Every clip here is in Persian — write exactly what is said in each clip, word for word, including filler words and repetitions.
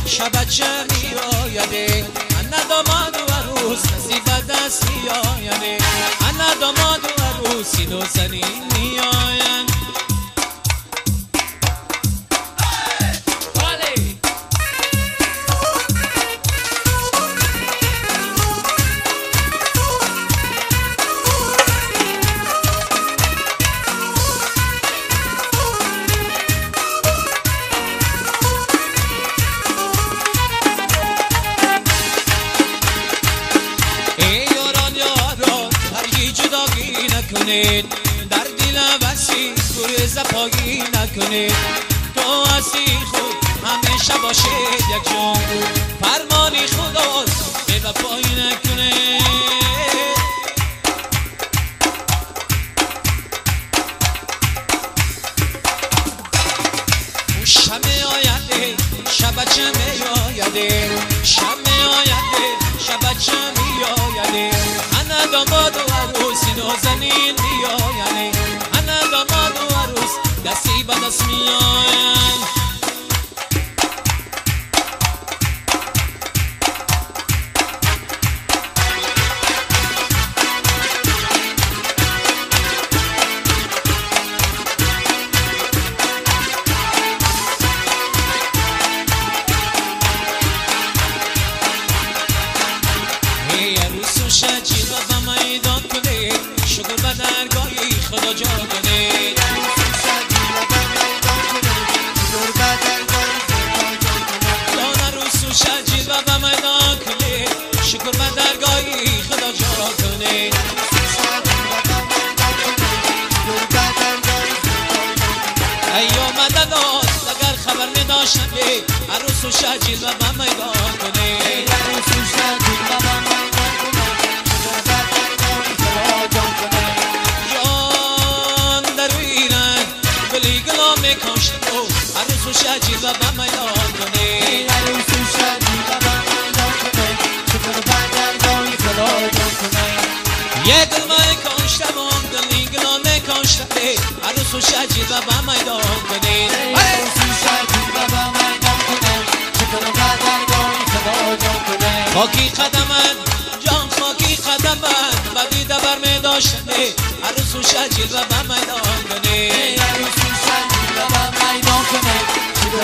شبچه می آیده انا داماد و عروس نصیب دست می آینه انا داماد و عروسی دو زنین می آین در دل وسی گریز پاگی نکنید تو هستی خود همیشه باشید یک جان فرمانی خداست به وفایی نکنید شمه آیده شبچه می آیده شمه آیده شبچه می آیده انا داماد و عروسی نازنین می آینه انا داماد و عروس دستی به دست می آین شکر به درگاهی خدا جا کنید دانه روسو شجید و به میدان کنید شکر به درگاهی خدا جا کنید ایام مددات اگر خبر نداشتید عروسو شجید و به میدان کنید عروس و شجید و به میدان کنید عروس و شجید و به میدان کنید شکر به درگاه خدا جان کنید یه دل مای کاشتم دلی گلانه کاشتم عروس و شجید و به میدان کنید عروس و شجید و به میدان کنید شکر به درگاه خدا جان کنید خاکی قدمت جان خاکی قدمت بدی دبر می داشتم عروس و شجید و به میدان کنید عروس و شجید و به میدان کنید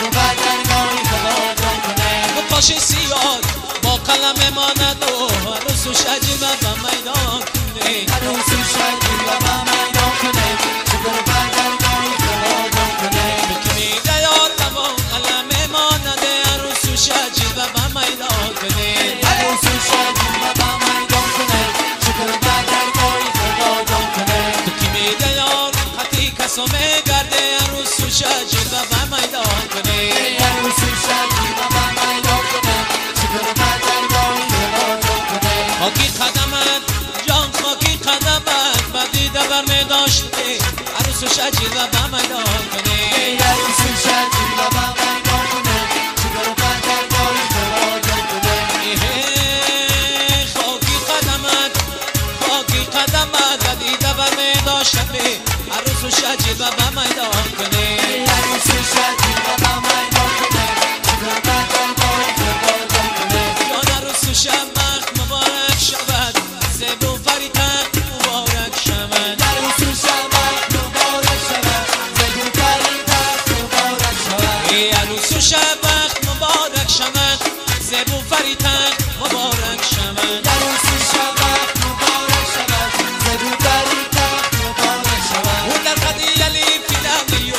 با پاش سیاد با قلم ماند و عروس و شجید و به میدان کنید عروس و شجید و به میدان کنید شکر به درگاه خدا جان کنید بکنید یار با قلم ماند عروس و شجید و به میدان کنید عروس و شجید و به میدان کنید شکر به درگاه خدا جان کنید بکنید یار خطی کسا میگرده عروس و شجید و به میدان کنید عروس و شجید و به میدان کنید شکر به درگاه خدا جان کنید خاکی قدمت جان خاکی قدمت بدی دبر می داشته عروس و شجید و به میدان کنید عروس و شجید و به میدان کنید شکر به درگاه خدا جان کنید خاکی قدمت خاکی قدمت بدی دبر می داشته عروس و شجید و به میدان کنید عروس و شجید و به میدان کنید شکر به درگاه خدا جان کنید جان عروس و شبخت مبارک شود زیب و فریدت مبارک شود عروس و شبخت مبارک شود زیب و فریدت مبارک شود عروس و شبخت مبارک شود زیب و فریدت مبارک شود عروس و شبخت مبارک شود زیب و فریدت مبارک شود اون در قدی علی فیلمی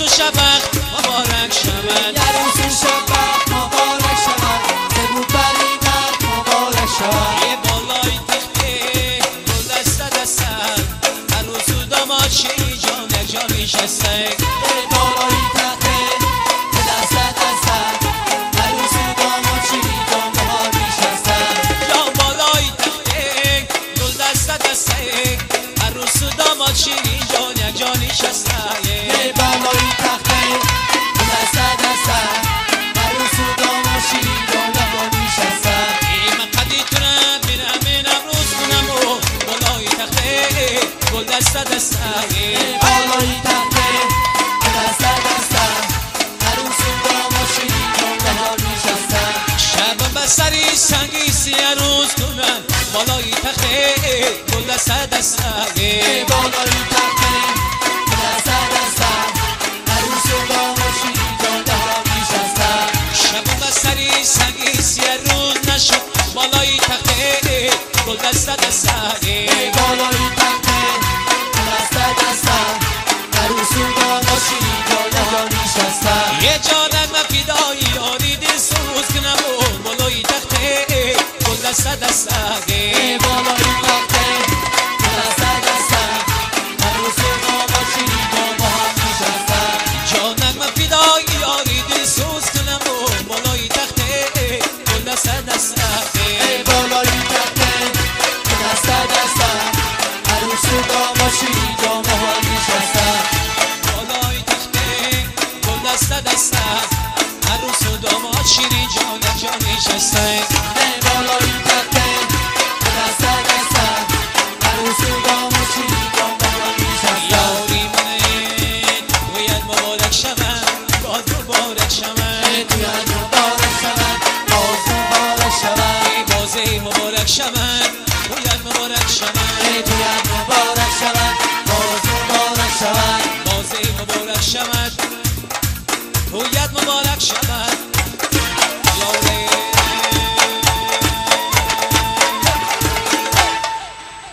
و شبخت مبارک شود عروس و شبخت مبارک شود زبو بریدت مبارک شود یه بالای تخته گل دسته دسته عروس و داماد شیری جان یک جا نشسته یه بالای تخته گل دسته دسته عروس و داماد شیری جان بهار نشسته یا بالای تخته گل دسته دسته عروس و داماد شیری جان یک جا نشسته یه بالای تخته گل دسته دسته عروس و داماد شیری جان بهار نشسته من قدی تونم بینم این امروز کنم و بالای تخته گل دسته دسته بالای تخته گل دسته دسته عروس و داماد شیری جان بهار نشسته شب بسری سنگی سی عروس کنم بالای تخته گل دسته دسته بالای تخته گل دسته دسته عروس و داماد شیری جان بهار نشسته شب بسری سنگی سی روز نشد بالای تخته گل دسته دسته بالای تخته گل دسته دسته عروس و داماد شیری جان بهار نشسته یه جانم فدای یاری دل سوز کنم و بالای تخته گل دسته دسته بالای تخته گل دسته دسته عروس و داماد شیری جان بهار نشسته جانم فدای یاری دل سوز کنم و بالای تخته گل دسته دسته بالای تخته گل دسته دسته عروس و داماد شیری جان بهار نشسته بالای تخته گل دسته دسته عروس و داماد شیرین جان یک جا نشسته بالای تخته گل دسته دسته عروس و داماد شیری جان بهار نشسته یاری منه باید مبارک شود باز مبارک شود تویت مبارک شود باز مبارک شود بازه مبارک شود باید مبارک شود تویت مبارک شود باز مبارک شود بازه مبارک شود باید مبارک شود